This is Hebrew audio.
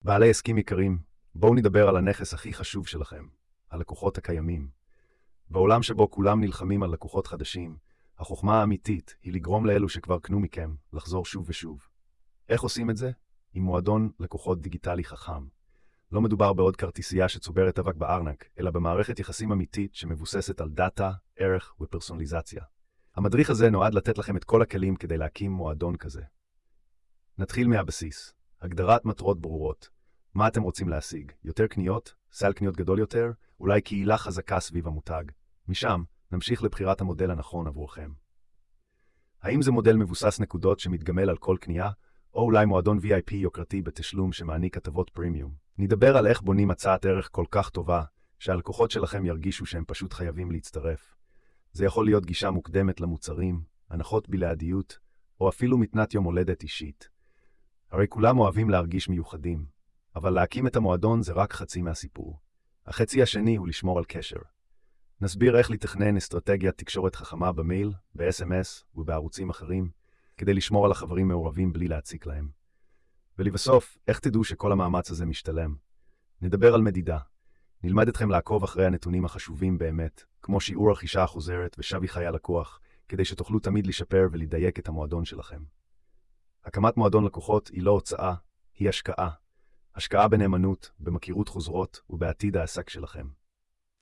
בעלי עסקים יקרים, בואו נדבר על הנכס הכי חשוב שלכם, הלקוחות הקיימים. בעולם שבו כולם נלחמים על לקוחות חדשים, החוכמה האמיתית היא לגרום לאלו שכבר קנו מכם לחזור שוב ושוב. איך עושים את זה? עם מועדון לקוחות דיגיטלי חכם. לא מדובר בעוד כרטיסייה שצוברת אבק בארנק, אלא במערכת יחסים אמיתית שמבוססת על דאטה, ערך ופרסונליזציה. המדריך הזה נועד לתת לכם את כל הכלים כדי להקים מועדון כזה. נתחיל מהבסיס. הגדרת מטרות ברורות. מה אתם רוצים להשיג? יותר קניות? סל קניות גדול יותר? אולי קהילה חזקה סביב המותג? משם נמשיך לבחירת המודל הנכון עבורכם. האם זה מודל מבוסס נקודות שמתגמל על כל קנייה? או אולי מועדון VIP יוקרתי בתשלום שמעניק הטבות פרימיום? נדבר על איך בונים הצעת ערך כל כך טובה, שהלקוחות שלכם ירגישו שהם פשוט חייבים להצטרף. זה יכול להיות גישה מוקדמת למוצרים, הנחות בלעדיות, או אפילו מתנת יום הולדת אישית. הרי כולם אוהבים להרגיש מיוחדים, אבל להקים את המועדון זה רק חצי מהסיפור. החצי השני הוא לשמור על קשר. נסביר איך לתכנן אסטרטגיית תקשורת חכמה במייל, ב-SMS ובערוצים אחרים, כדי לשמור על החברים מעורבים בלי להציק להם. ולבסוף, איך תדעו שכל המאמץ הזה משתלם? נדבר על מדידה. נלמד אתכם לעקוב אחרי הנתונים החשובים באמת, כמו שיעור הרכישה החוזרת ושווי חיי הלקוח, כדי שתוכלו תמיד לשפר ולדייק את המועדון שלכם. הקמת מועדון לקוחות היא לא הוצאה, היא השקעה. השקעה בנאמנות, במכירות חוזרות ובעתיד העסק שלכם.